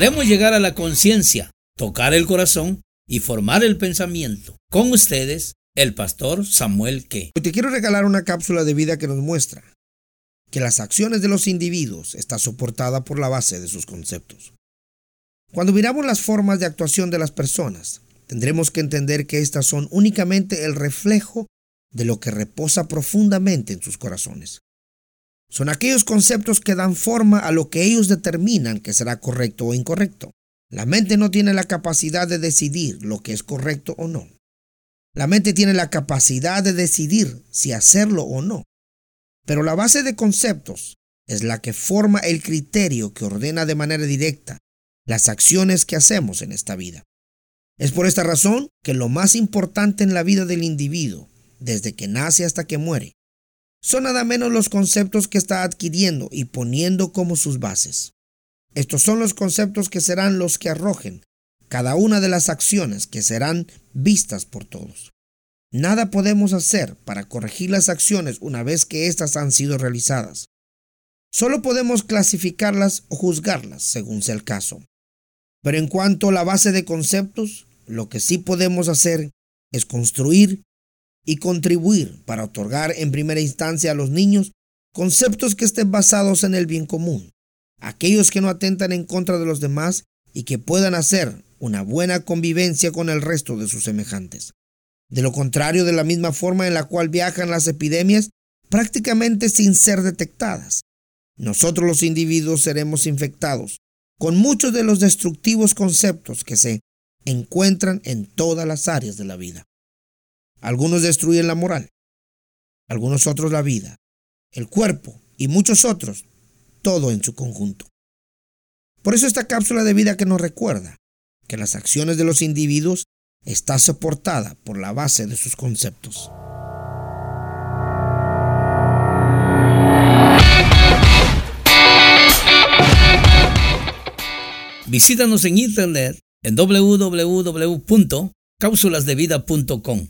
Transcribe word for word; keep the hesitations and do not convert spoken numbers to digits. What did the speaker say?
Queremos llegar a la conciencia, tocar el corazón y formar el pensamiento. Con ustedes, el pastor Samuel Ke. Hoy te quiero regalar una cápsula de vida que nos muestra que las acciones de los individuos están soportadas por la base de sus conceptos. Cuando miramos las formas de actuación de las personas, tendremos que entender que estas son únicamente el reflejo de lo que reposa profundamente en sus corazones. Son aquellos conceptos que dan forma a lo que ellos determinan que será correcto o incorrecto. La mente no tiene la capacidad de decidir lo que es correcto o no. La mente tiene la capacidad de decidir si hacerlo o no. Pero la base de conceptos es la que forma el criterio que ordena de manera directa las acciones que hacemos en esta vida. Es por esta razón que lo más importante en la vida del individuo, desde que nace hasta que muere, son nada menos los conceptos que está adquiriendo y poniendo como sus bases. Estos son los conceptos que serán los que arrojen cada una de las acciones que serán vistas por todos. Nada podemos hacer para corregir las acciones una vez que éstas han sido realizadas. Solo podemos clasificarlas o juzgarlas según sea el caso. Pero en cuanto a la base de conceptos, lo que sí podemos hacer es construir y contribuir para otorgar en primera instancia a los niños conceptos que estén basados en el bien común, aquellos que no atentan en contra de los demás y que puedan hacer una buena convivencia con el resto de sus semejantes. De lo contrario, de la misma forma en la cual viajan las epidemias, prácticamente sin ser detectadas, nosotros los individuos seremos infectados con muchos de los destructivos conceptos que se encuentran en todas las áreas de la vida. Algunos destruyen la moral, algunos otros la vida, el cuerpo y muchos otros, todo en su conjunto. Por eso esta cápsula de vida que nos recuerda que las acciones de los individuos está soportada por la base de sus conceptos. Visítanos en internet en doble u doble u doble u punto cápsulas de vida punto com